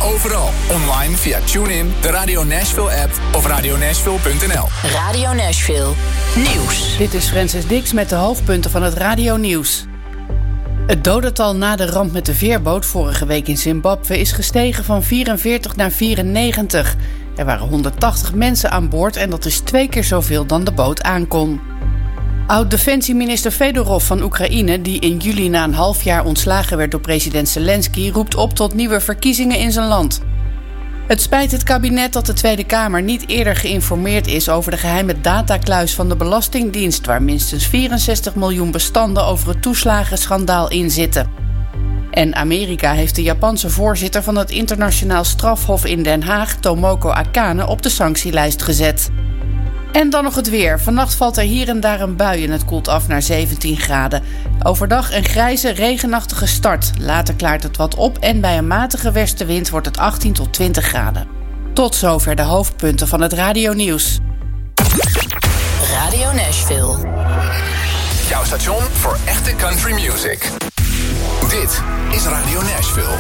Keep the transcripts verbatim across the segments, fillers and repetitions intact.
overal. Online via TuneIn, de Radio Nashville app of radio nashville punt n l. Radio Nashville Nieuws. Dit is Francis Dix met de hoofdpunten van het Radio Nieuws. Het dodental na de ramp met de veerboot vorige week in Zimbabwe is gestegen van vierenveertig naar vierennegentig. Er waren honderdtachtig mensen aan boord en dat is twee keer zoveel dan de boot aankon. Oud-defensieminister Fedorov van Oekraïne, die in juli na een half jaar ontslagen werd door president Zelensky, roept op tot nieuwe verkiezingen in zijn land. Het spijt het kabinet dat de Tweede Kamer niet eerder geïnformeerd is over de geheime datakluis van de Belastingdienst, waar minstens vierenzestig miljoen bestanden over het toeslagenschandaal in zitten. En Amerika heeft de Japanse voorzitter van het internationaal strafhof in Den Haag, Tomoko Akane, op de sanctielijst gezet. En dan nog het weer. Vannacht valt er hier en daar een bui en het koelt af naar zeventien graden. Overdag een grijze, regenachtige start. Later klaart het wat op en bij een matige westenwind wordt het achttien tot twintig graden. Tot zover de hoofdpunten van het Radio Nieuws. Radio Nashville. Jouw station voor echte country music. Dit is Radio Nashville.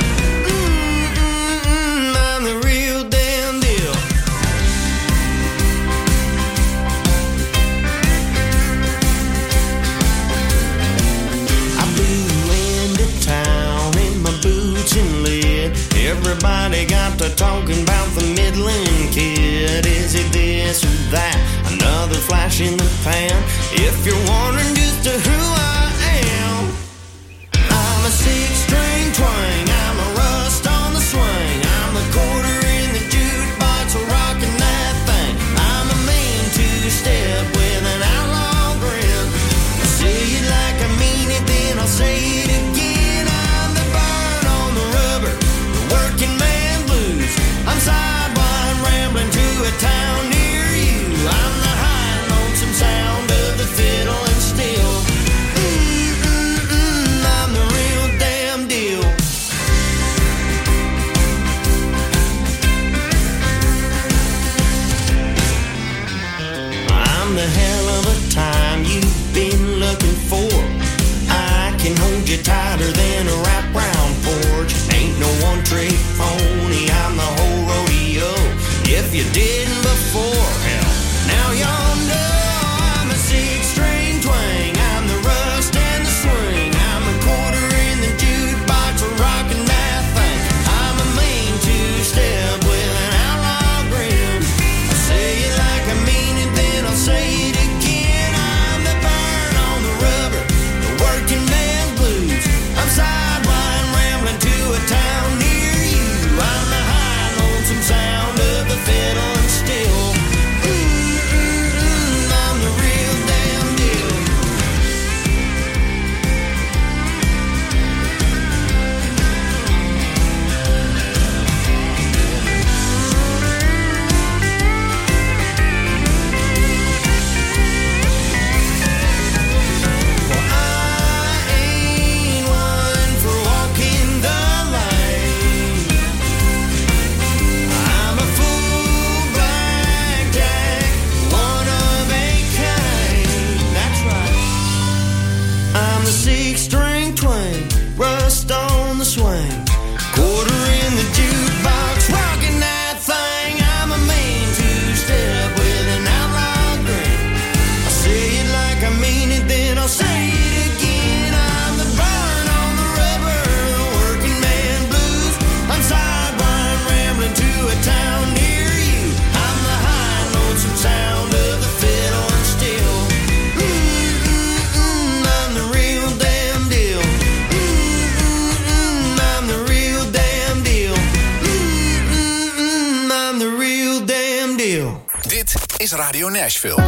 Everybody got to talking about the Midland Kid. Is it this or that? Another flash in the pan. If you're wondering just who I am, I'm a six-string twang. I'm a rust on the swing. I'm a quarter in the jukebox, rocking that thing. I'm a mean two-step with an outlaw grin. I say it like I mean it, then I'll say it again. Working man blues. I'm sideline rambling to a town near you. I'm the high and lonesome sound of the fiddle and steel. Mm-mm-mm, I'm the real damn deal. I'm the hell of a time you've been looking for. I can hold you tighter than a wraparound porch. Ain't no one-trick pony, I'm the whole rodeo. If you didn't before, hell, now y'all know I'm a six-string twang. I'm the rust and the swing. I'm a quarter in the jukebox, rocking that thing. I'm a mean two-step with an outlaw grin. I say it like I mean it, then I'll say it again. I'm the burn on the rubber, the working man blues. I'm sideline rambling to a town near you. I'm the high lonesome sound of the fiddle and steel. Mm-mm-mm, I'm the real damn deal. Well, I ain't one for walking the line. I'm a fool blackjack, one of a kind. That's right. I'm the six-string twang, rust on the swing. Quarter in the jukebox, rocking that thing. I'm a mean two-step with an outlaw grin. I say it like I mean it, then I'll say it again. I'm the burn on the rubber, the working man blues. I'm sideline rambling to a town near you. I'm the high lonesome sound of the fiddle and steel. Mm-mm-mm, I'm the real damn deal. Mm-mm-mm, I'm the real damn deal. Mm-mm-mm, I'm the real damn deal. Dit is Radio Nashville.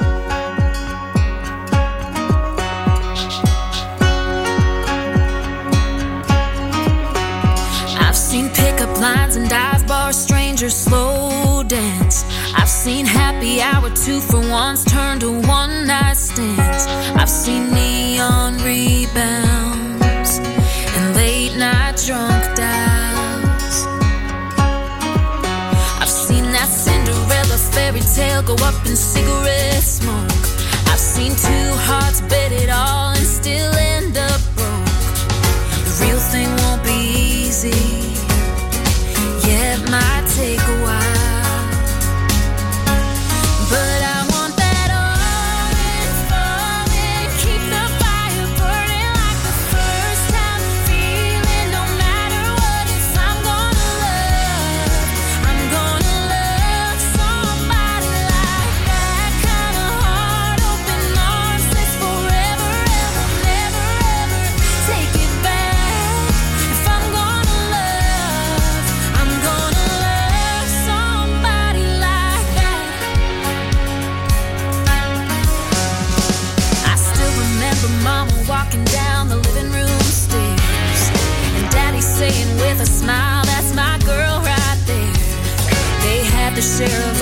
I've seen pickup lines and dive bars, strangers slow dance. I've seen happy hour two for ones turn to one night stands. I've seen neon rebounds and late night drunk dials. I've seen that Cinderella fairy tale go up in cigarette smoke. I've seen two hearts bet it all and still end up broke. The real thing won't be easy.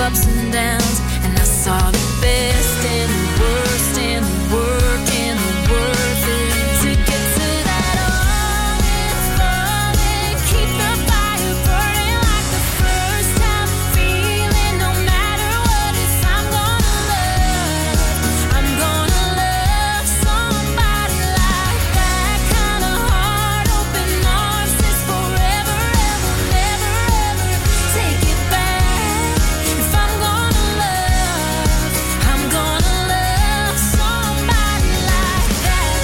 ups and downs, and I saw the best and the worst and the work and the worth it to get to that all in falling. Keep the fire burning like the first time feeling. No matter what, if I'm gonna love, I'm gonna love somebody like that. Kind of heart, open arms, this forever, ever, never, ever take it back. If I'm gonna love, I'm gonna love somebody like that.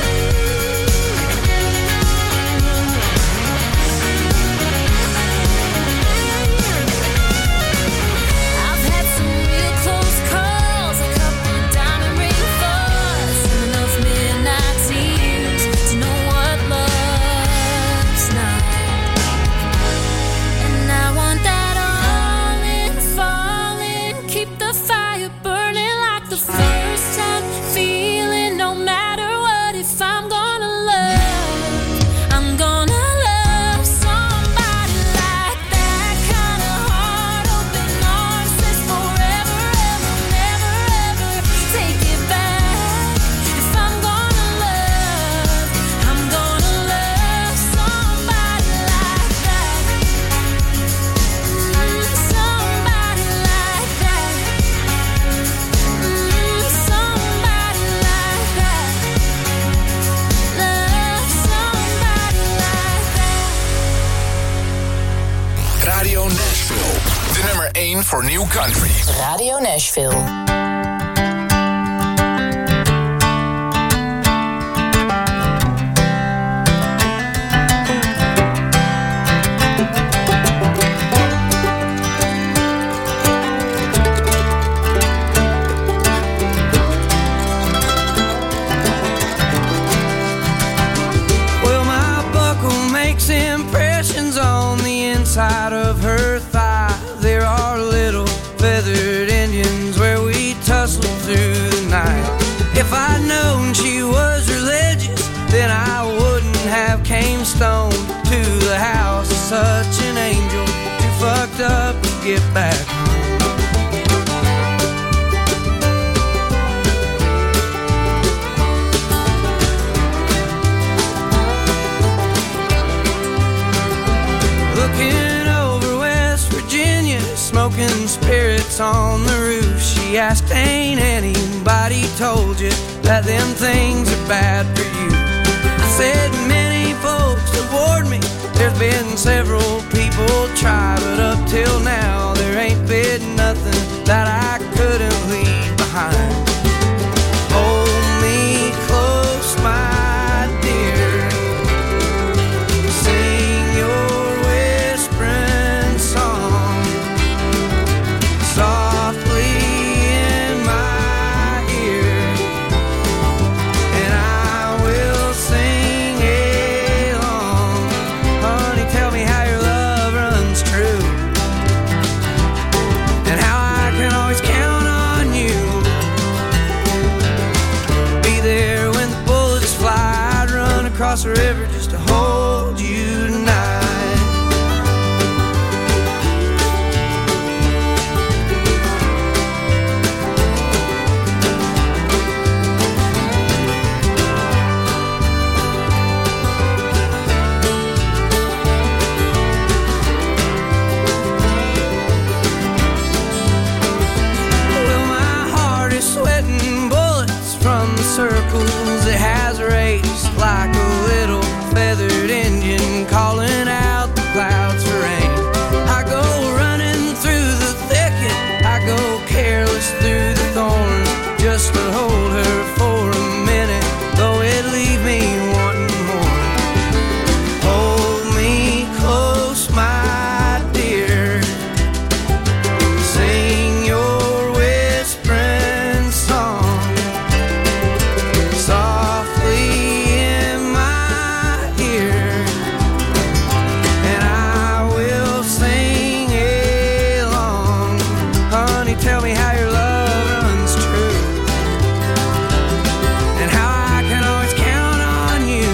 I've had some real close calls, a couple of diamond ring falls, enough midnight tears to know what love's not. And I want that all in falling. Keep the fire burning like the first time feeling. No matter what, if I'm gonna love, I'm gonna love somebody like that. Kind of heart, open arms, says forever, ever, never, ever take it back. If I'm gonna love, I'm gonna love somebody like that. Mm, somebody like that. Mm, somebody like that. Love somebody like that. Radio Nashville. De nummer één voor New Country. Radio Nashville. Well, my buckle makes impressions on the inside of her thigh. There are little feathered Indians where we tussled through the night. If I'd known she was religious, then I wouldn't have came stoned to the house of such an angel, too fucked up to get back home. Looking over West Virginia, smoking spirits on the roof. She asked, ain't anybody told you that them things are bad for you? I said, many folks have warned me. There's been several people try, but up till now there ain't been nothing that I couldn't leave behind. Hold me close, my dear. Sing your whispering song softly in my ear, and I will sing along. Honey, tell me how your love runs true, and how I can always count on you. Be there when the bullets fly. I'd run across the river just to hold you tonight. Well, my heart is sweating bullets from the circles it has raced, like a little feathered Indian calling out the clouds for rain. I go running through the thicket, I go careless through the thorns, just to hold her for a minute, though it leave me wanting more. Hold me close, my dear. Sing your whispering song softly in my ear, and I will sing along. Honey, tell me how your love runs true, and how I can always count on you.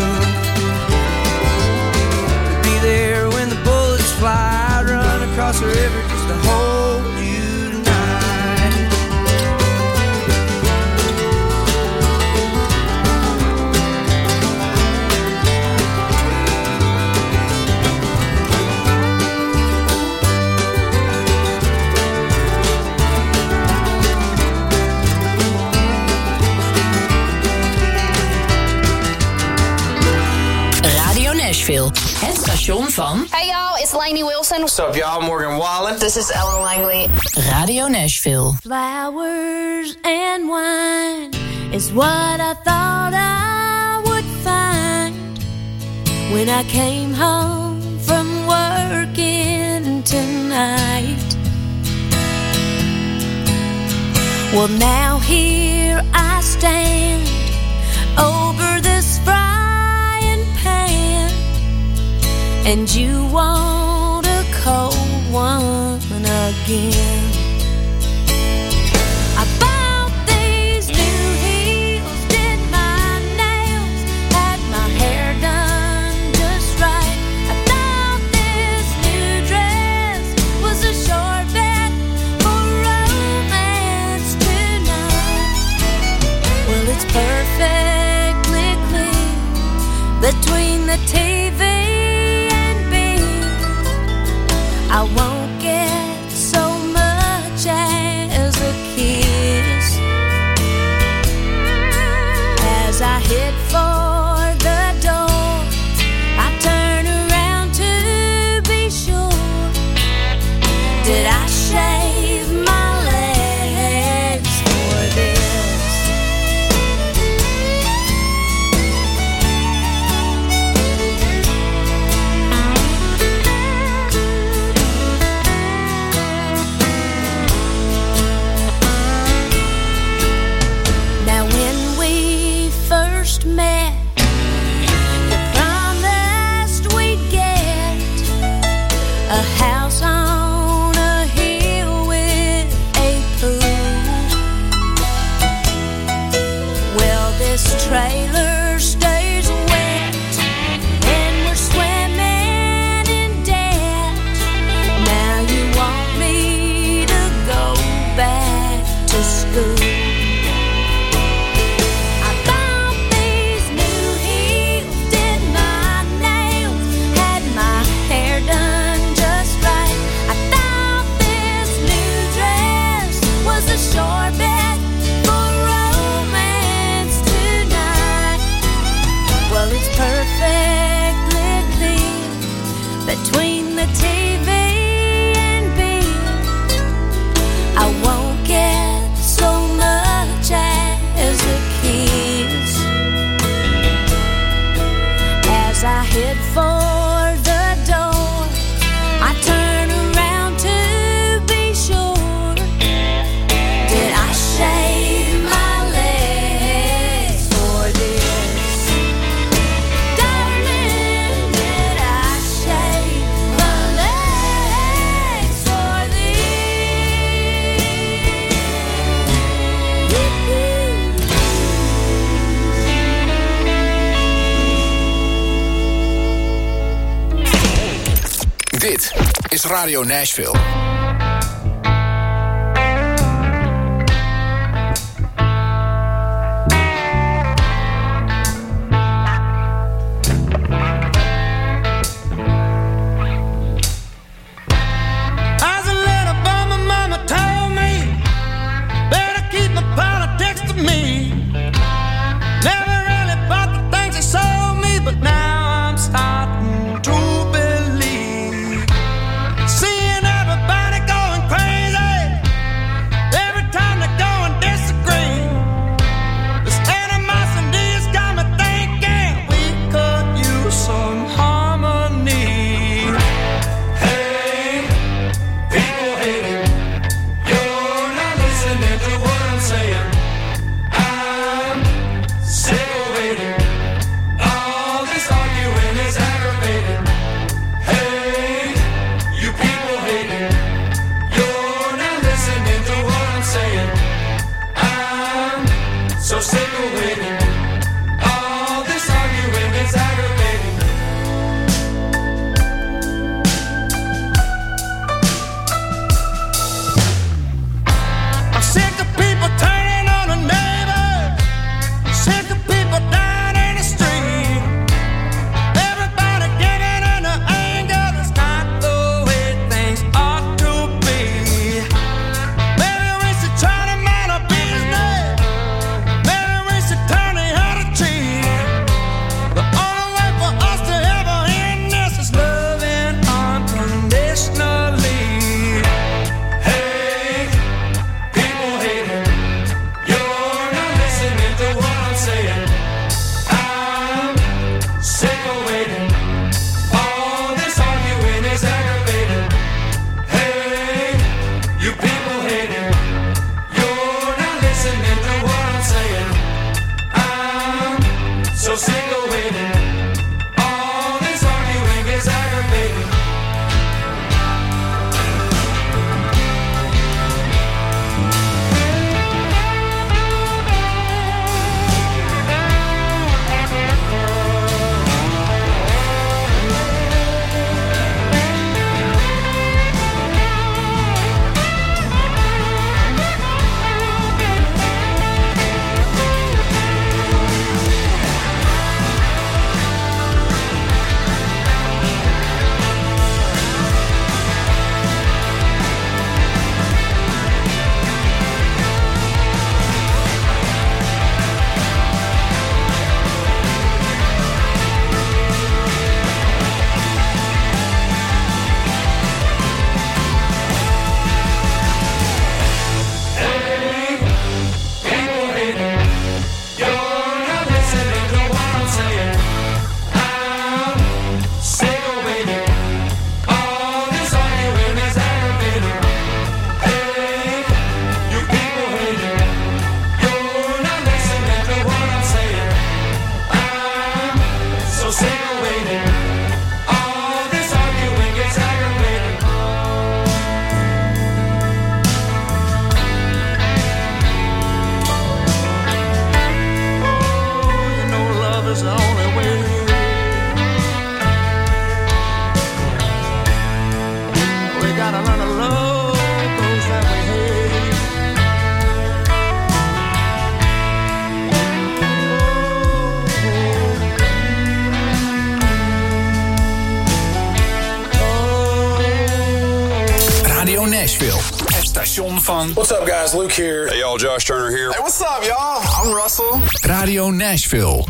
Be there when the bullets fly. I'd run across the river just to hold you tonight. station van... Hey y'all, it's Lainey Wilson. What's up y'all, Morgan Wallen. This is Ellen Langley. Radio Nashville. Flowers and wine is what I thought I would find when I came home from working tonight. Well, now here I stand over this frying pan, and you want a cold one again. I bought these new heels, did my nails, had my hair done just right. I thought this new dress was a short bet for romance tonight. Well, it's perfectly clear between the T V and me. I won't get so much as a kiss. As I head for the door, I turn around to be sure. Did I shave my legs for this? Now when we first met, you promised we'd get a house on a hill with a pool. Well, this trailer stays wet and we're swimming in debt. Now you want me to go back to school. I bought these new heels, did my nails, had my hair done just right. I thought this new dress was a sure bet for romance tonight. Well, it's perfectly clear between the T V and me. I won't get so much as a kiss. As I head for the door, I turn around to be sure. Did I shave my legs for this? Darling, did I shave my legs for this? Dit is Radio Nashville. As a little boy, my mama told me, better keep my politics to me. Never really bought the things they sold me, but now I'm starting to believe. Seeing everybody so sick of waiting. All this arguing is aggravating. Van What's up, guys? Luke here. Hey, y'all. Josh Turner here. Hey, what's up, y'all? I'm Russell. Radio Nashville.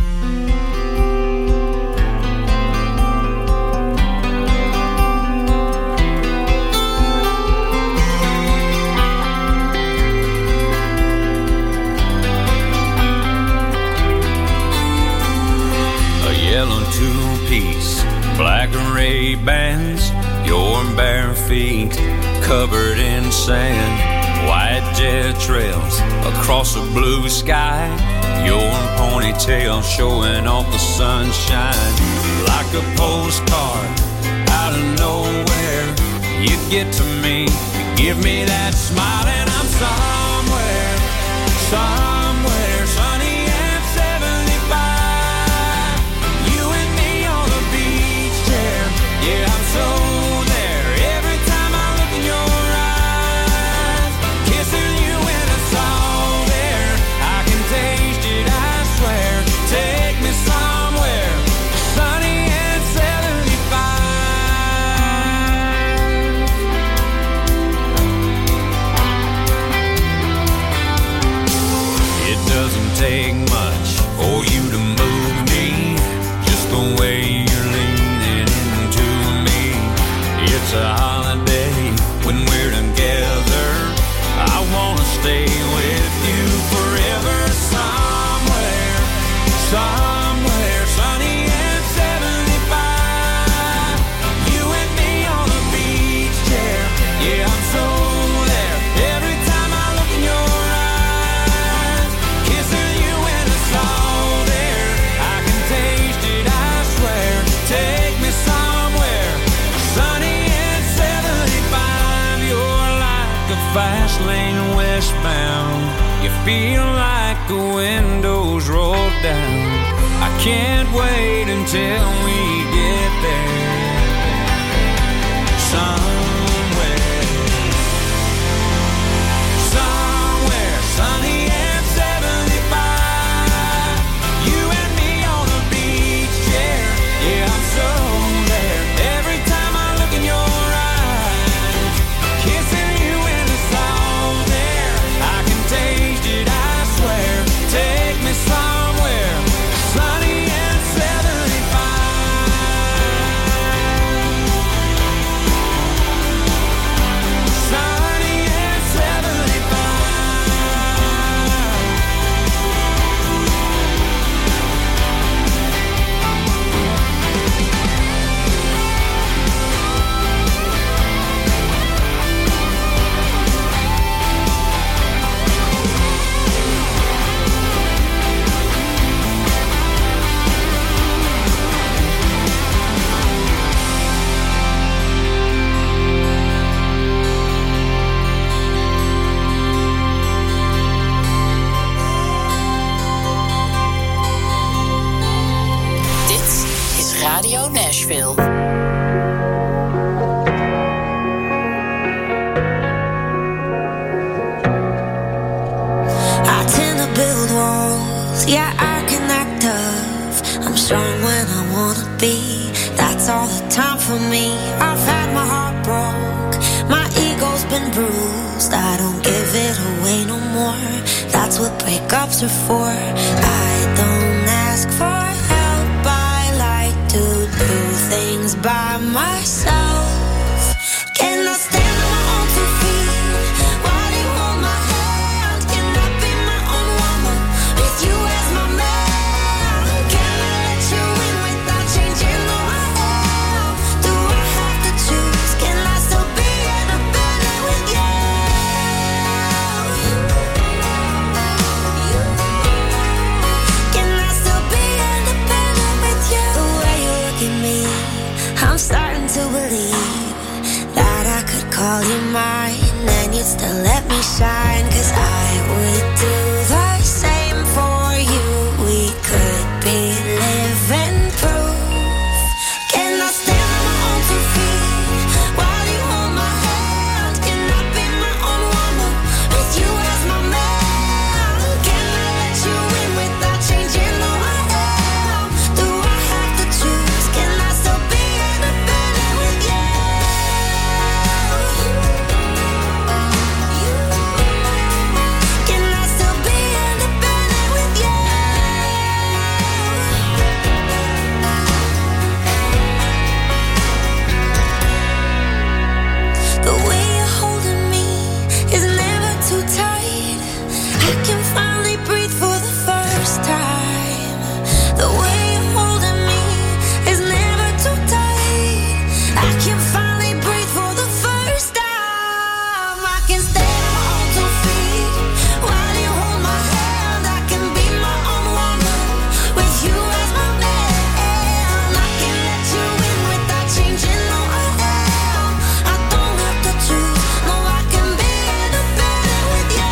A yellow two-piece, black Ray-Bans, your bare feet covered in sand, white jet trails across a blue sky, your ponytail showing off the sunshine. Like a postcard out of nowhere, you get to me, you give me that smile, and I'm somewhere, somewhere sunny and seventy-five. You and me on the beach chair, yeah, I'm so take much for you to move me, just the way you're leaning into me. It's a holiday when we're together. I wanna stay with you forever. Somewhere, somewhere sunny and seventy-five. You and me on a beach chair, yeah, I'm so there. Every time I look in your eyes, kissing you in the salt air, I can taste it, I swear. Take me somewhere sunny and seventy-five. You're like a fast lane westbound. You feel like the windows roll down. I can't wait until we get there. Somewhere, somewhere sunny and seventy-five. You and me on a beach chair, yeah, I'm so there. Every time I look in your eyes, kissing you in the salt air, I can taste it, I swear. Take me somewhere sunny and seventy-five. Yeah, I can act tough. I'm strong when I wanna be. That's all the time for me. I've had my heart broke. My ego's been bruised. I don't give it away no more. That's what breakups are for. I don't ask for help. I like to do things by myself. Can I stand on my own two feet? Why do you hold my hand? Can I be my own woman with you as my man? Can I let you in without changing who I am? Do I have to choose? Can I still be independent with you? Can I still be independent with you? The way you look at me, I'm starting to believe that I could call you mine and you'd still let me shine. Cause I would do the same for you. We could be living proof. Can I stand on my own two feet while you hold my hand? Can I be my own woman with you as my man? Can I let you in without changing who I am? Do I have to choose? Can I still be independent with you? Can I still be independent with you? The way you're holding me is never too tight. I can finally breathe for the first time. The way you're holding me is never too tight. I can finally breathe for the first time. I can stand on my own two feet while you hold my hand. I can be my own woman with you as my man. I can let you in without changing who I am. I don't have to choose. No, I can be independent with you.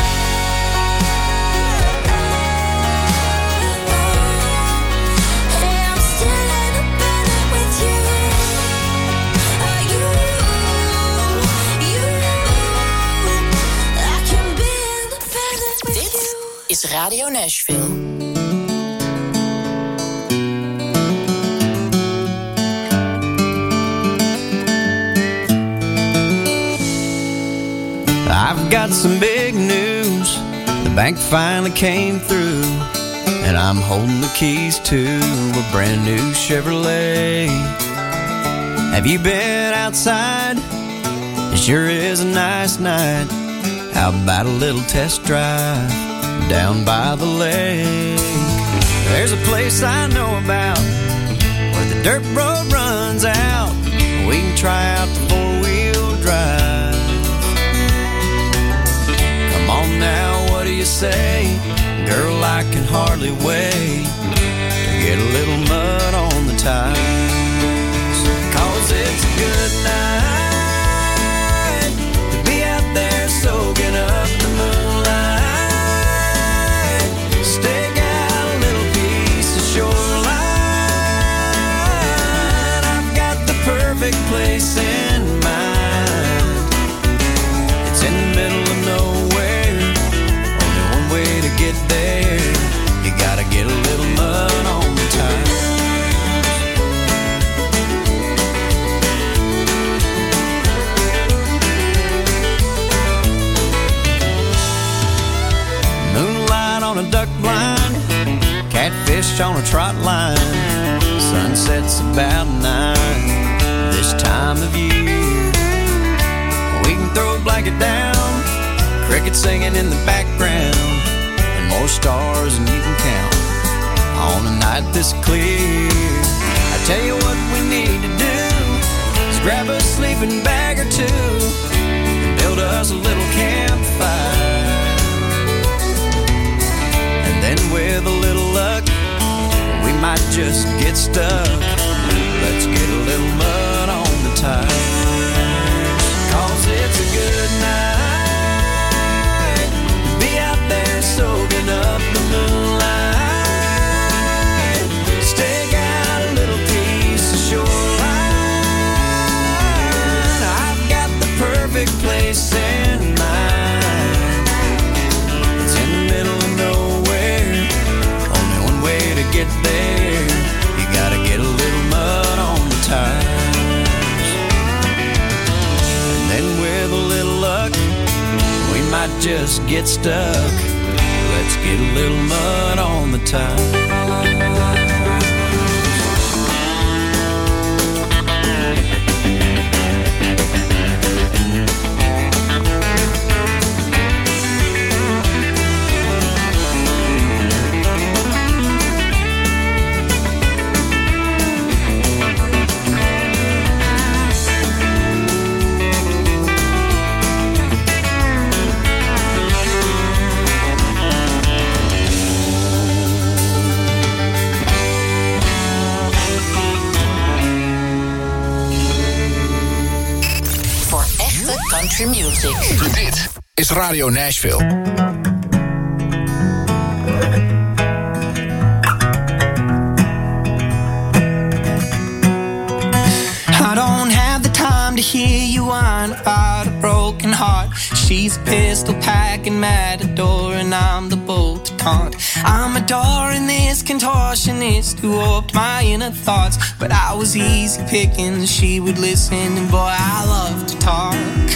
Hey, I'm still independent with you. Uh, you, you, I can be independent with Dit you. is Radio Nashville. I've got some big news. The bank finally came through, and I'm holding the keys to a brand new Chevrolet. Have you been outside? It sure is a nice night. How about a little test drive down by the lake? There's a place I know about where the dirt road runs out. We can try out the four-wheel drive. Come on now, what do you say? Girl, I can hardly wait to get a little mud on the tires. Cause it's a good night to be out there soaking up the moonlight. Stake out a little piece of shoreline. I've got the perfect place in mind. It's in the middle of nowhere. Only one way to get there. You gotta get a little mud on the tires. Moonlight on a duck blind, catfish on a trot line. Sunset's about nine this time of year. We can throw a blanket down, crickets singing in the background, and more stars than you can count on a night this clear. I tell you what we need to do is grab a sleeping bag or two and build us a little campfire. And then with a little luck, we might just get stuck. Let's get a little mud on the tires. Cause it's a good night to be out there soaking up the moonlight. Stake out a little piece of shoreline. I've got the perfect place in mind. It's in the middle of nowhere. just get stuck. Let's get a little mud on the tires. Country music. Dit is Radio Nashville. I don't have the time to hear you whine about a broken heart. She's a pistol packing matador and I'm the bull to taunt. I'm adoring this contortionist who warped my inner thoughts, but I was easy picking, she would listen, and boy, I love to talk.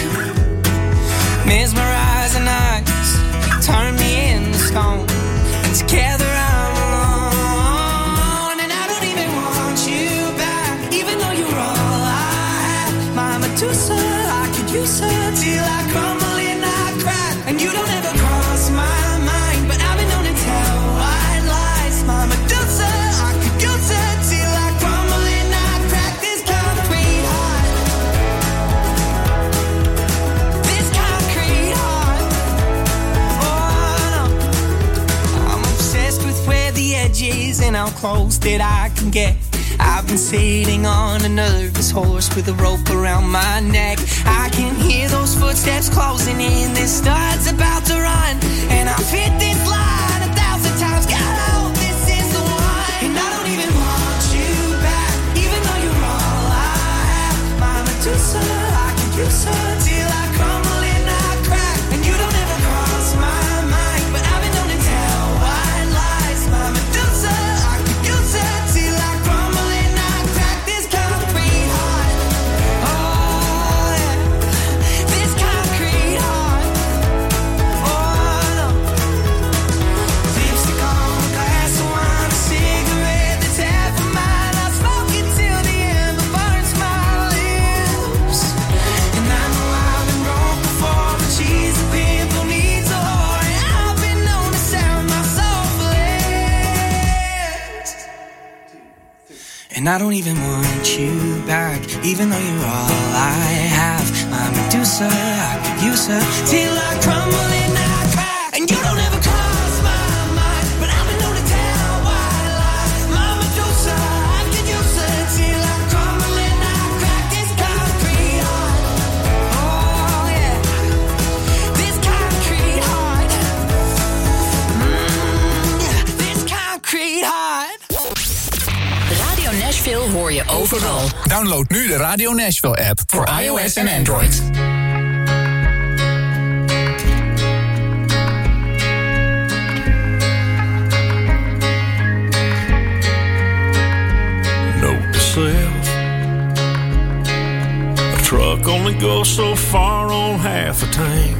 Mesmerizing eyes turn me into stone, and together I'm alone, and I don't even want you back, even though you're all I have. My Medusa, I could use her till I crumble and I crack, and you don't ever cross my mind, but I've been known to tell white lies. My Medusa, I could use her till I crumble and I crack. This concrete heart, this concrete heart. Oh no, I'm obsessed with where the edge is and how close that I can get. I've been sitting on a nervous horse with a rope around my neck. I can hear those footsteps closing in. This star's about to run, and I've hit this line a thousand times. God, I hope this is the one. And I don't even want you back, even though you're all I have. My Medusa, I could use her till I crumble and I crack, and you don't ever cross my mind, but I've been known to tell white lies. My Medusa, I could use her till I crumble and I crack. This concrete heart, oh yeah, this concrete heart, oh no. Lipstick on a glass of wine, a cigarette that's half of mine. I smoke it till the ember burns my lips, and I know I've been broke before, but she's a pimple needs a whore, and I've been known to sell my soul for less. And I don't even want you back, even though you're all I have. My Medusa, I could use her till I crumble and I crack, and you don't ever cross my mind, but I've been known to tell white lies. My Medusa, I could use her till I crumble and I crack. This concrete heart, oh yeah, this concrete heart, mm, yeah, this concrete heart. Radio Nashville hoor je overal. Download nu de Radio Nashville app voor iOS en Android. Note to self: a truck only goes so far on half a tank.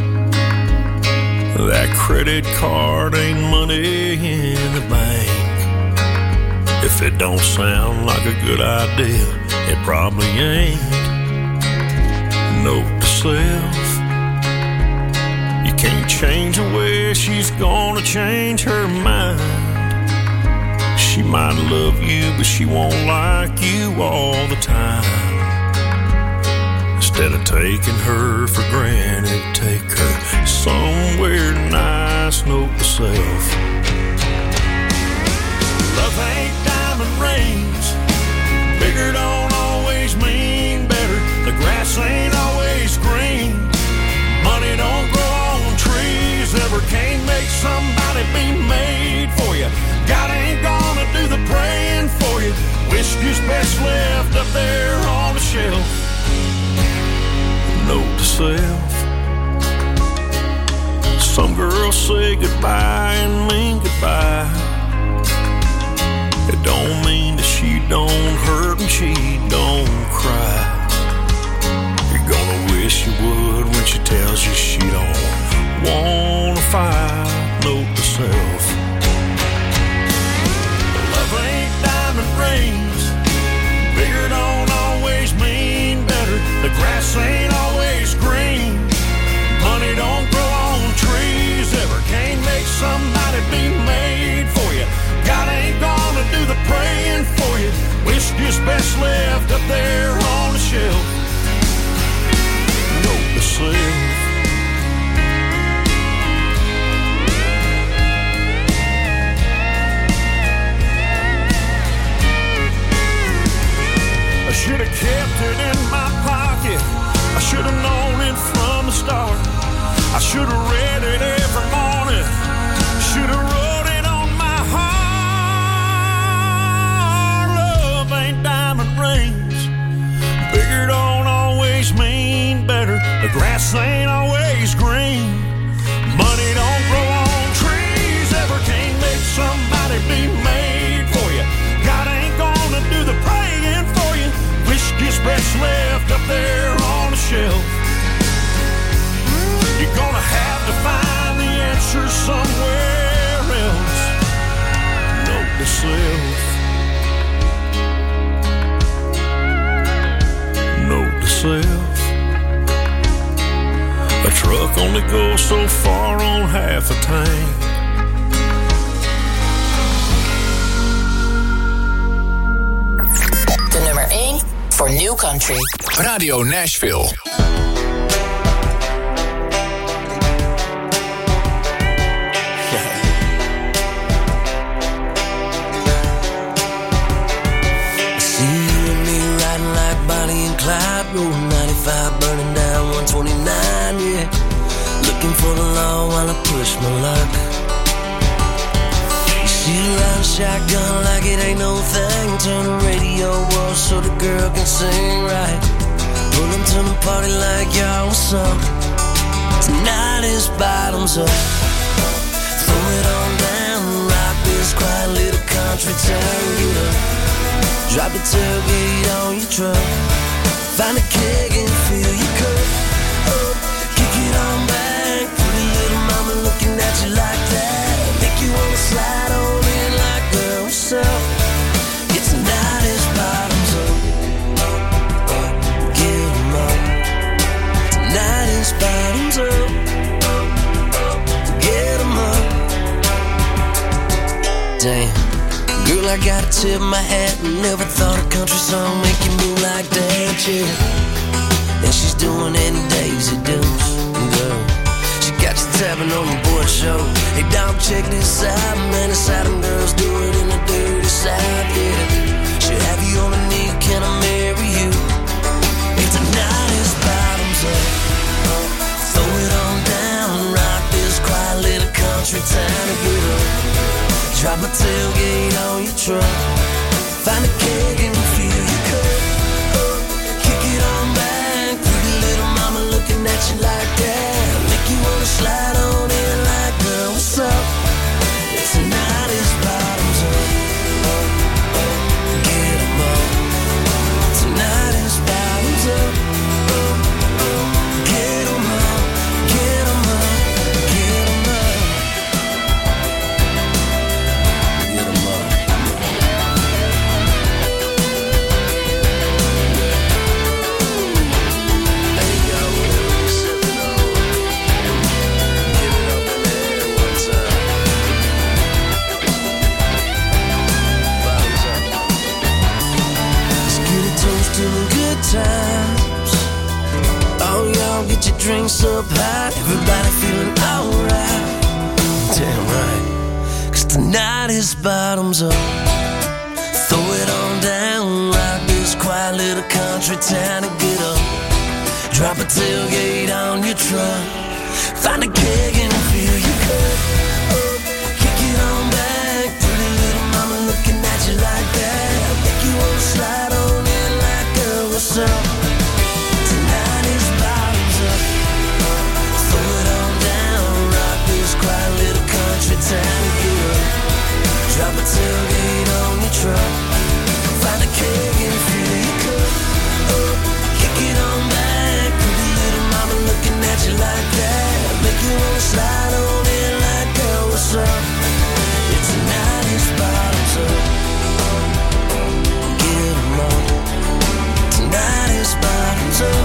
That credit card ain't money in the bank. If it don't sound like a good idea, it probably ain't. Note to self: you can't change the way she's gonna change her mind. She might love you, but she won't like you all the time. Instead of taking her for granted, take her somewhere nice. Note to self: love ain't diamond rings. Bigger don't always mean better. The grass ain't always green. Money don't grow on trees. Never can't make somebody be made for you. God ain't gonna do the praying for you. Whiskey's best left up there on the shelf. Note to self: some girls say goodbye and mean goodbye. It don't mean that she don't hurt and she don't cry. You're gonna wish you would when she tells you she don't should have known it from the start. I should have read it every morning. Should have wrote it on my heart. Love ain't diamond rings. Bigger don't always mean better. The grass ain't always green. Money don't grow on trees. Ever can't make somebody be made for you. God ain't gonna do the praying for you. Whiskey's best left up there on the shelf. You're gonna have to find the answer somewhere else. Note to self. Note to self. A truck only goes so far on half a tank. De nummer één voor New Country. Radio Nashville. Road ninety-five burning down one twenty-nine, yeah. Looking for the law while I push my luck. You shoot around shotgun like it ain't no thing. Turn the radio off so the girl can sing right. Pull them to the party like y'all, what's up? Tonight is bottoms up. Throw it on down, rock this quiet little country town. Get up, drop the tailgate on your truck. Find a keg and fill your cup up. Kick it on back. Pretty little mama looking at you like that. Make you wanna slide on in like, girl, what's up? It's tonight is bottoms up. Get 'em up. Tonight is bottoms up. Get 'em up. Damn. Girl, I gotta tip my hat. Never thought a country song make you move like that, yeah. And she's doing any Daisy Dukes, girl. She got you tapping on the board show. Hey, dog, check this out, man. It's how them girls do it in the dirty South, yeah. She'll have you on a knee, can I marry you? Hey, tonight is bottoms up. Throw it on down, rock this quiet little country town to get up. Drop a tailgate on your truck. Find a keg and fill your cup up. Kick it on back. Pretty little mama looking at you like that. Make you wanna slide on in like, girl, what's up? Yeah, tonight is bottoms up. Get 'em up. Tonight is bottoms up. Get 'em up. Get 'em up. Get 'em up. Times. Oh, y'all get your drinks up high. Everybody feeling alright. Damn right. Cause tonight is bottoms up. Throw it on down. Rock this quiet little country town and get up. Drop a tailgate on your truck. Find a keg and fill your cup up. Kick it on back. Pretty little mama looking at you like that. Make you wanna slide on in like, girl, what's up? Tonight is bottoms up. Throw it on down. Rock this quiet little country town and get up. Drop a tailgate on your truck. Find a keg and fill your cup up. Kick it on back. Pretty little mama looking at you like that. Make you wanna slide on in like, girl, what's up? It's tonight is bottoms up. Get 'em up. Tonight is bottoms up.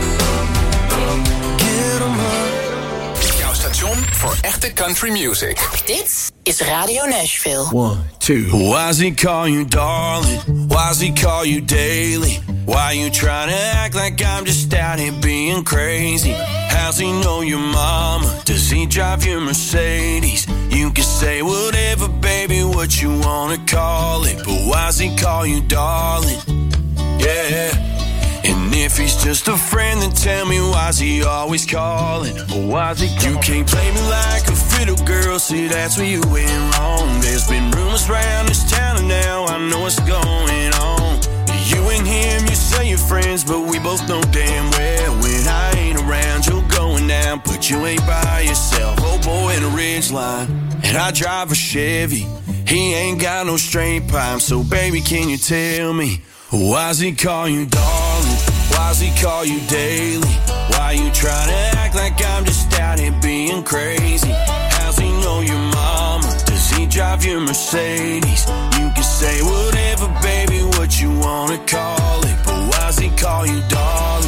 Get 'em up. Jouw station voor echte country music. Dit is Radio Nashville. One, two. Why's he call you darling? Why's he call you daily? Why you trying to act like I'm just out here being crazy? How's he know your mama? Does he drive your Mercedes? You can say whatever, baby, what you wanna call it. But why's he call you darling? Yeah. And if he's just a friend, then tell me why's he always calling? Or why's he calling? You can't play me like a fiddle girl, see that's where you went wrong. There's been rumors around this town and now I know what's going on. You and him, you say you're friends, but we both know damn well when I ain't around, you're going down, but you ain't by yourself. Oh boy in a ridgeline, and I drive a Chevy. He ain't got no straight pipe, so baby, can you tell me why's he call you darling? Why's he call you daily? Why you trying to act like I'm just out here being crazy? How's he know your mama? Does he drive your Mercedes? You can say whatever, baby, what you wanna call it, but why's he call you darling?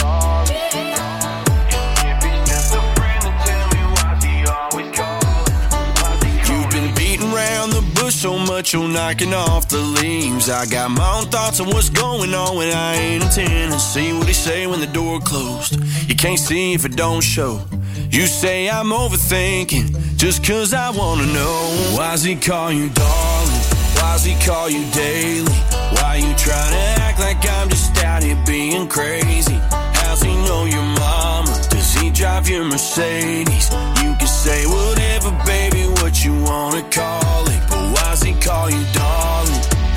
So much you're knocking off the leaves. I got my own thoughts on what's going on when I ain't in Tennessee. What he say when the door closed? You can't see if it don't show. You say I'm overthinking just cause I wanna know. Why's he call you darling? Why's he call you daily? Why you trying to act like I'm just out here being crazy? How's he know your mama? Does he drive your Mercedes? You can say whatever, baby, what you wanna call it, but why's he call you darling?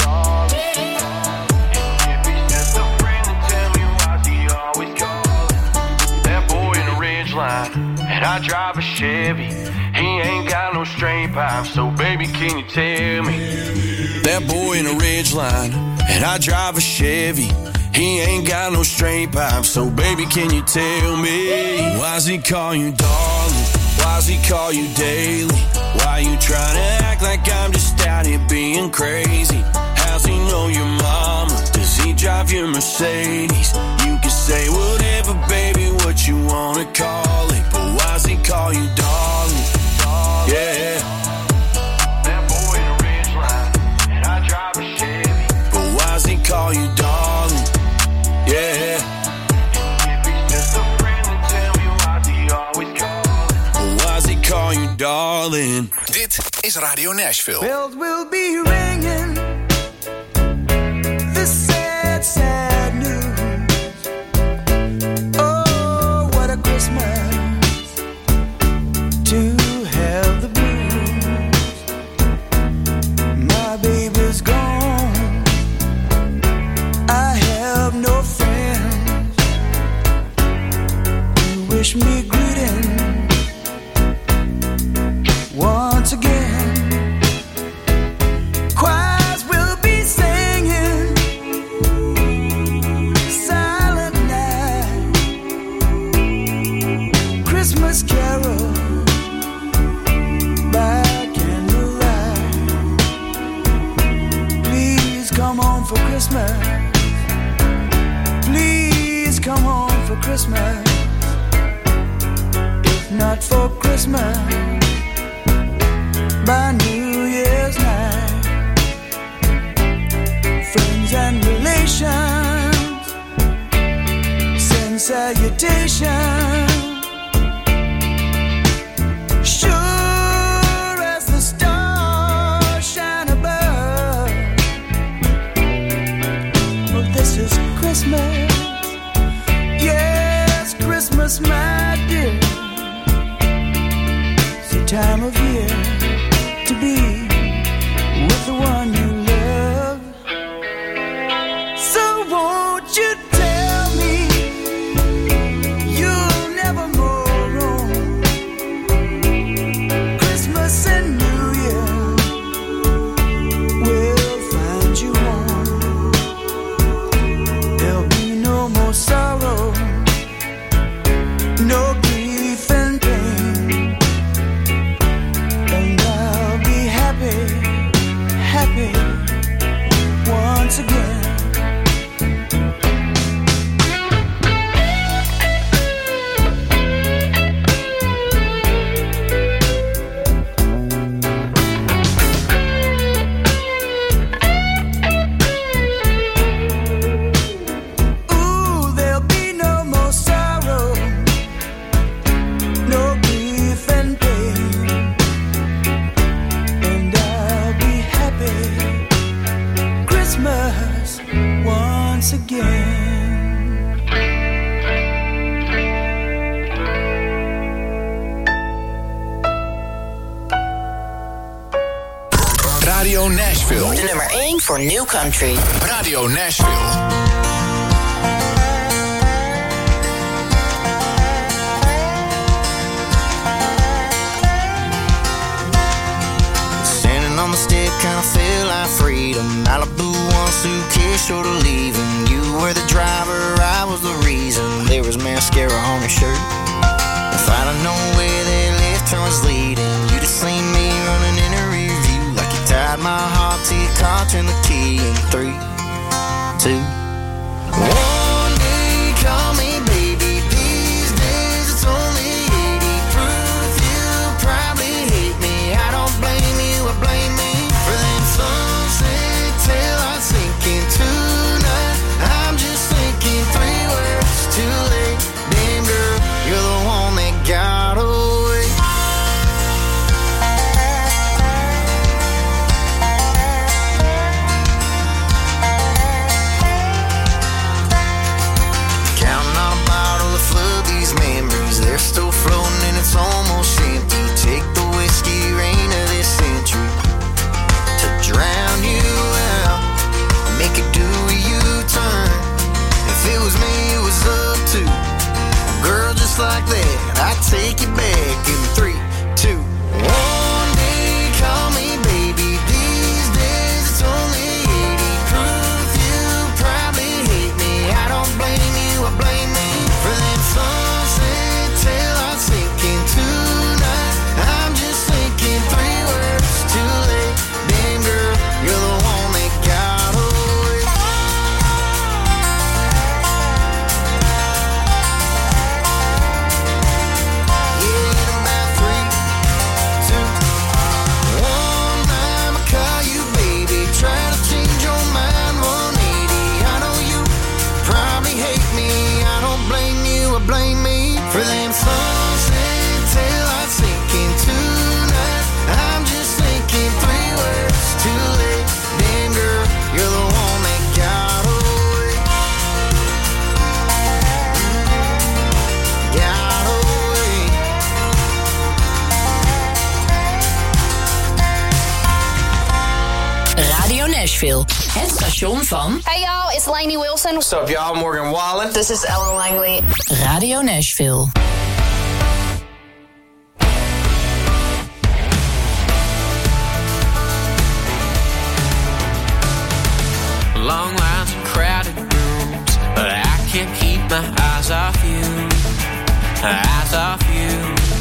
If he's just a friend, then tell me why's he always calling? That boy in the ridge line, and I drive a Chevy. He ain't got no straight pipe, so baby, can you tell me? That boy in the ridge line, and I drive a Chevy. He ain't got no straight pipe, so baby, can you tell me why's he call you darling? Why's he call you daily? Why you trying to act like I'm just out here being crazy? How's he know your mama? Does he drive your Mercedes? You can say whatever, baby, what you wanna call it, but why's he call you darling? Yeah. That boy in the ridge line, and I drive a Chevy, but why's he call you darling? Yeah. If he's just a friend, then tell me why's he always calling? But why's he call you darling? Dit is Radio Nashville. Bells will be ringing. The sad, sad news. Oh, what a Christmas to have the blues. My baby's gone. I have no friends who wish me greeting once again. Choirs will be singing Silent Night, Christmas carol by candlelight. Please come home for Christmas. Please come home for Christmas. If not for Christmas, by New Year's night, friends and relations send salutations. Sure as the stars shine above. Well, this is Christmas. Yes, Christmas, my dear. It's the time of year to be with the one you love. So won't you tell me you'll never more roam? Christmas and New Year will find you home. There'll be no more sorrow, no grief and pain, and I'll be happy Nashville. De nummer één voor New Country. Radio Nashville. On the step, kinda feel like freedom. Malibu, one suitcase short of leaving. You were the driver, I was the reason. There was mascara on your shirt. If I'd have known where that left turn was leading, you'd have seen me running in a review like you tied my heart to your car, turned the key in three, two, one day, call me baby. These days it's only eighty proof. You probably hate me. I don't blame you, I blame me for them sunset till I sink in tonight. I'm just thinking three words too late. Damn girl, you're the one that got away. Counting on a bottle to flood these memories. They're still floating and it's almost empty. Take the whiskey rain of this century to drown you out, make it do a U-turn. If it was me, it was up to girl just like that. I'd take you back in three, two, one day, call me baby. These days it's only eighty proof. You probably hate me. I don't blame you, I blame me for that sunset till I sink in tonight. I'm just thinking three words too late. Damn girl, you're the one that got away. Yeah, in about three, two, one. I'ma call you baby. Try to change your mind one eighty. I know you probably hate me. I don't blame you, I blame me for them sunset till I sink in tonight. I'm just thinking three words too late. Damn girl, you're the one that got away. Got away. Radio Nashville. Het station van Hey y'all, it's Lainey Wilson. What's up, y'all? Morgan Wallen. This is Ellen Langley. Radio Nashville. Long lines of crowded rooms, but I can't keep my eyes off you, eyes off you.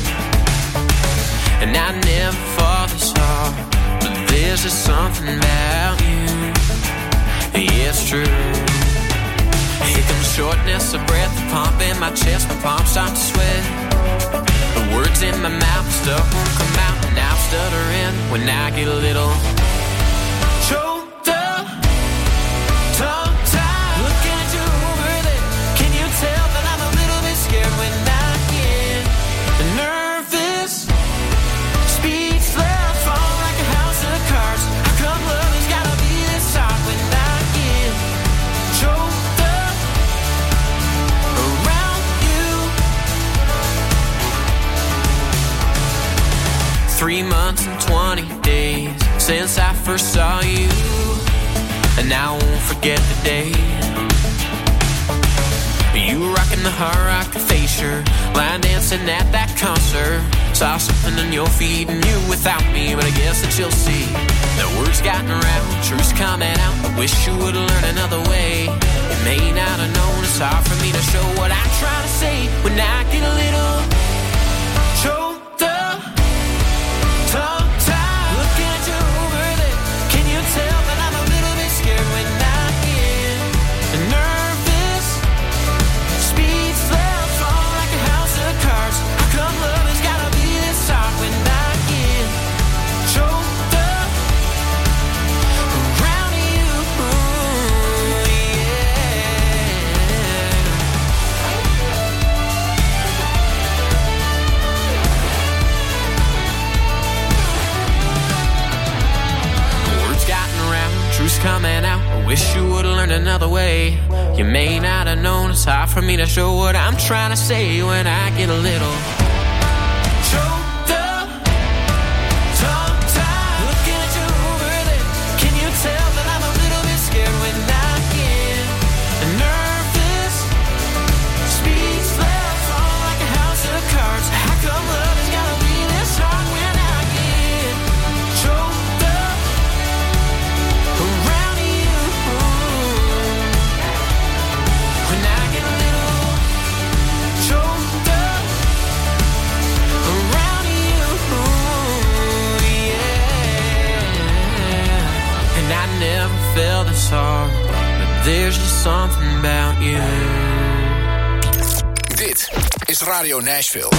And I never fall this hard, but there's just something about you. Yeah, it's true. Here comes shortness of breath, the pump in my chest, my palms start to sweat. The words in my mouth stuff won't come out, and I'm stuttering when I get a little choked up, tongue-tied. Looking at you over there, can you tell that I'm a little bit scared when I get nervous? Speechless, fall like a house of cards. How come love has gotta be this hard when I get choked up around you? Three months and twenty days since I first saw you, and I won't forget the day you were rocking the hard rock fascia, line dancing at that concert. Saw something on your feet and you without me, but I guess that you'll see the words gotten around, truth's coming out. I wish you would learn another way. You may not have known it's hard for me to show what I'm trying to say when I get a little choked up, tongue-tied. Looking at you over there, can you tell that I'm a little bit scared when I get nervous? Speechless, fall like a house of cards. How come love has gotta be this hard when I get choked up around you? Yeah. Words gotten around, truth's coming out. I wish you would've learned another way. You may not have known it's hard for me to show what I'm trying to say when I get a little choked up, tongue-tied. Looking at you over there, is Radio Nashville.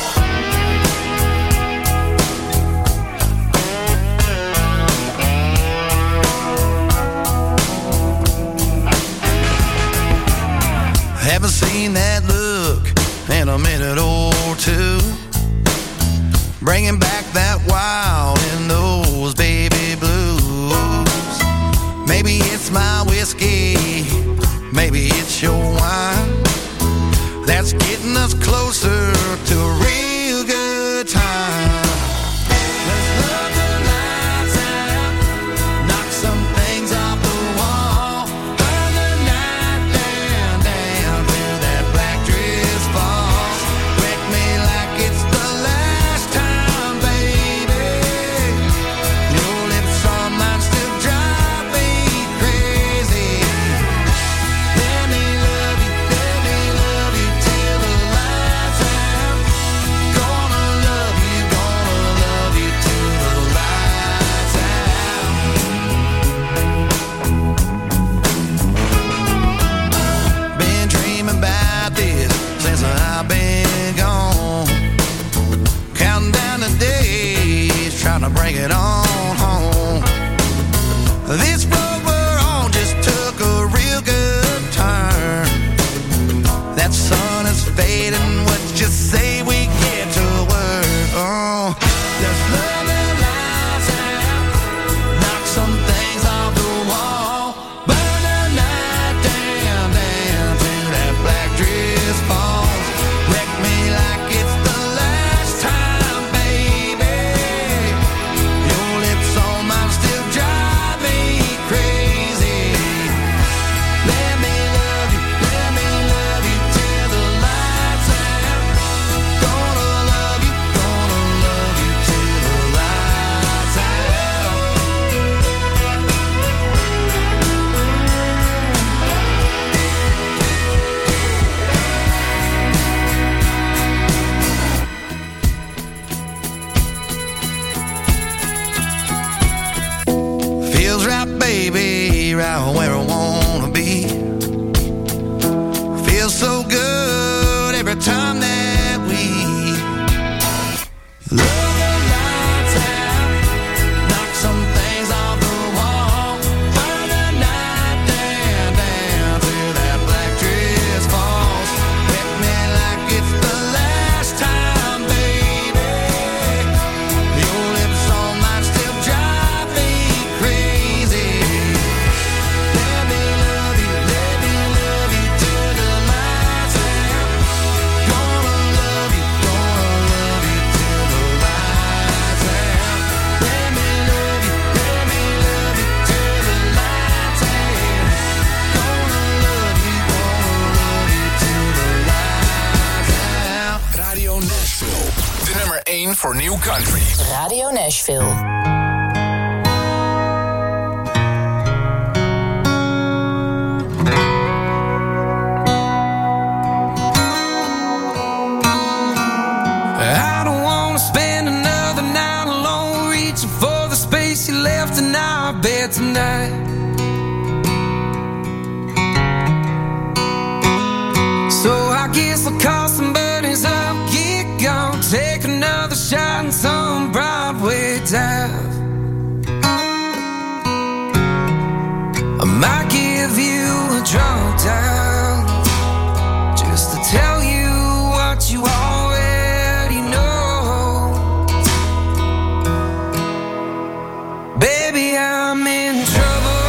Haven't seen that look in a minute or two. Bringing back that wild in those baby blues. Maybe it's my whiskey, maybe it's your wine that's getting us closer to a real good time. Let's love the lights out, knock some things off the wall, burn the night down, down till that black dress falls. Wreck me like it's the last time, baby. Your lips on mine still drive me crazy. Let me love you, let me love you till the lights out. Gonna love you, gonna love you till the lights out. Been dreaming about this since I've been gone. Counting down the days, trying to bring it on home. This road we're on just took a real good turn. That sun is fading, what you say we get to work? Oh, let's love the lights out, knock some things off the wall, burn the night down, down till that black dress falls. Wreck me like it's the last time, baby. Your lips on mine still drive me crazy. Let me love you, let me love you till the lights out. Gonna love you, gonna love you till the lights out. Feels right, baby, right where I wanna be. Feels so good every time that we love the lights out, knock some things off the wall, burn the night down, down till that black dress falls. Wreck me like it's the last time, baby. Your lips on mine still drive me crazy. Let me love you, let me love you till the lights out. Gonna love you, gonna love you till the lights out. Let me love you, let me love you till the lights out. Gonna love you, gonna love you till the lights out. Radio Nashville. De nummer één voor New Country. Radio Nashville. I don't wanna spend another night alone, reaching for the space you left in our bed tonight. So I guess I'll call some buddies up, get gone, take another shot in some Broadway dive. I might give you a drunk dial just to tell you what you already know. Baby, I'm in trouble.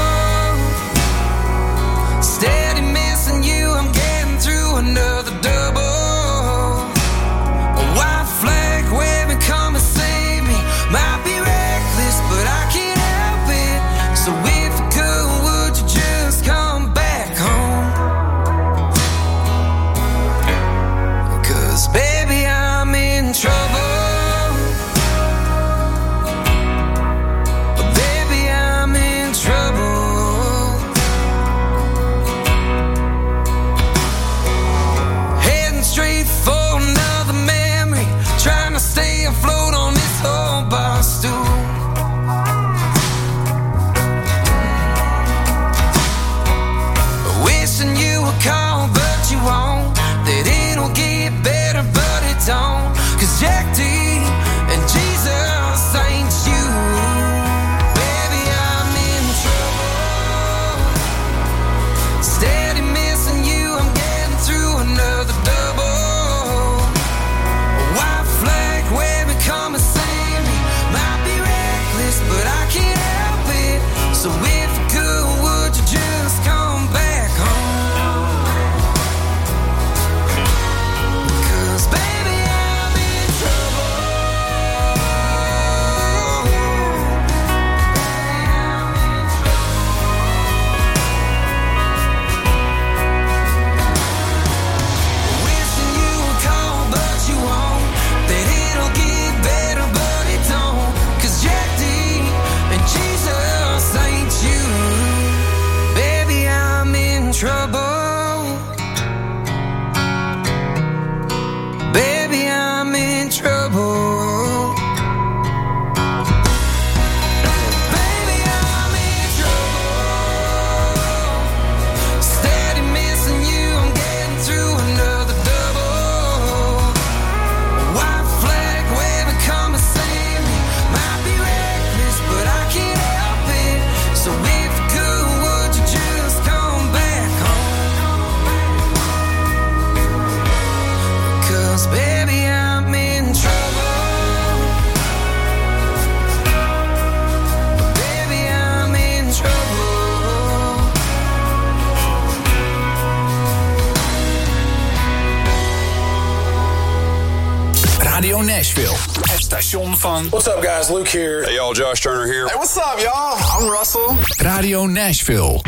Radio Nashville. Het station van... What's up, guys? Luke here. Hey, y'all. Josh Turner here. Hey, what's up, y'all? I'm Russell. Radio Nashville.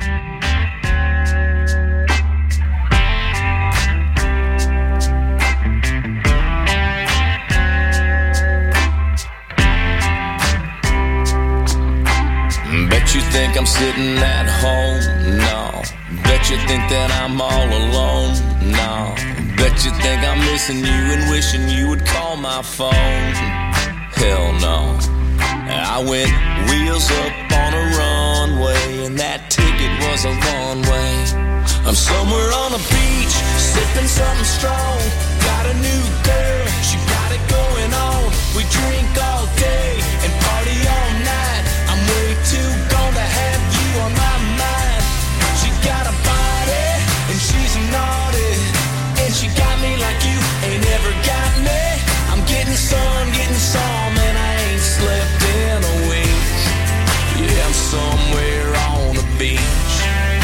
Bet you think I'm sitting at home? No. Bet you think that I'm all alone? No. Bet you think I'm missing you and wishing you would call my phone? Hell no. I went wheels up on a runway, and that ticket was a one way. I'm somewhere on a beach, sipping something strong. Got a new girl, she got it going on. We drink all day and party all night. I'm way too gone to have you on my mind. She got a body and she's naughty, and she got me like you ain't ever got me. I'm getting some, getting some, and I ain't slept in a week. Yeah, I'm somewhere on the beach.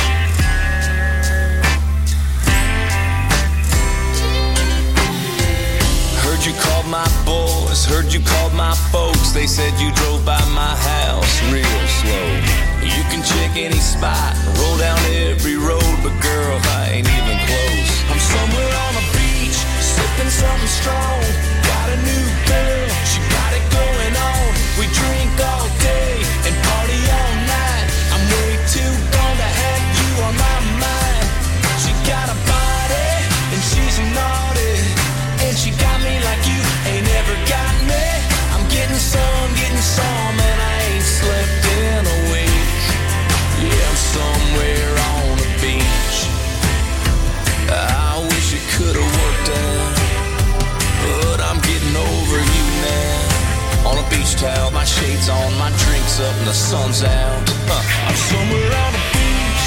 Heard you called my boys, heard you called my folks. They said you drove by my house real slow. You can check any spot, roll down every road, but girl, I ain't even close. I'm somewhere on the beach, sipping something strong. Got a new girl, she got it going on. We drink all day and party all night. I'm way too gone to have you on my mind. She got a body and she's naughty, and she got me like you ain't ever got me. I'm getting some, getting some, and I ain't slept in a week. Yeah, I'm somewhere on the beach. I wish it could've worked out, but I'm getting over you now. On a beach towel, my shades on, my drinks up, and the sun's out. Huh. I'm somewhere on the beach.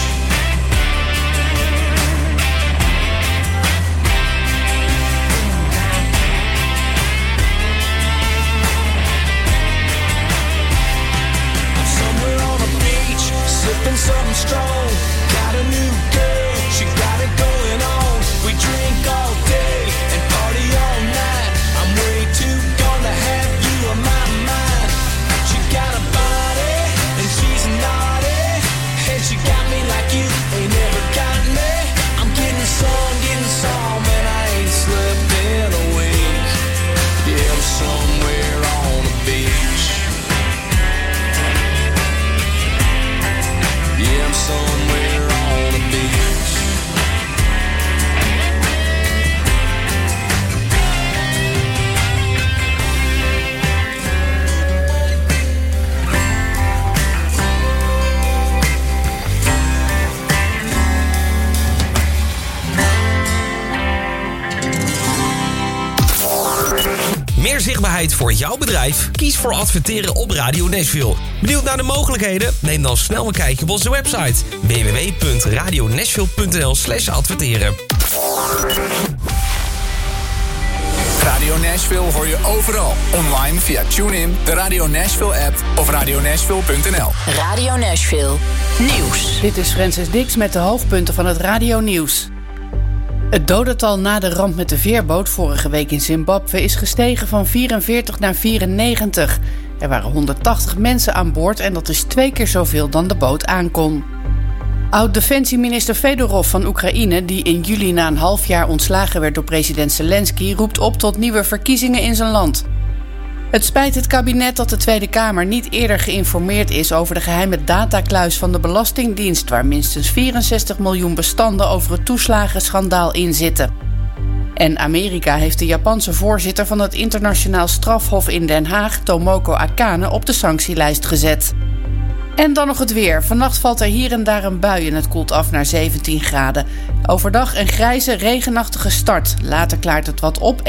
I'm somewhere on the beach, sipping something strong. Got a new girl, she got it going on. We drink all day and party all night. I'm way too gone to have you on my mind. She got a body and she's naughty, and she got me like you ain't never got me. I'm getting some, getting some, and I ain't slept in a week. Yeah, I'm somewhere on the beach. Yeah, I'm somewhere on the beach. Meer zichtbaarheid voor jouw bedrijf? Kies voor adverteren op Radio Nashville. Benieuwd naar de mogelijkheden? Neem dan snel een kijkje op onze website w w w punt radio nashville punt n l slash adverteren. Radio Nashville hoor je overal. Online via TuneIn, de Radio Nashville app of radio nashville punt n l. Radio Nashville Nieuws. Dit is Francis Dix met de hoofdpunten van het Radio Nieuws. Het dodental na de ramp met de veerboot vorige week in Zimbabwe is gestegen van vierenveertig naar vierennegentig. Er waren honderdtachtig mensen aan boord en dat is twee keer zoveel dan de boot aankon. Oud-defensieminister Fedorov van Oekraïne, die in juli na een half jaar ontslagen werd door president Zelensky, roept op tot nieuwe verkiezingen in zijn land. Het spijt het kabinet dat de Tweede Kamer niet eerder geïnformeerd is over de geheime datakluis van de Belastingdienst, waar minstens vierenzestig miljoen bestanden over het toeslagenschandaal in zitten. En Amerika heeft de Japanse voorzitter van het internationaal strafhof in Den Haag, Tomoko Akane, op de sanctielijst gezet. En dan nog het weer. Vannacht valt er hier en daar een bui en het koelt af naar zeventien graden. Overdag een grijze, regenachtige start. Later klaart het wat op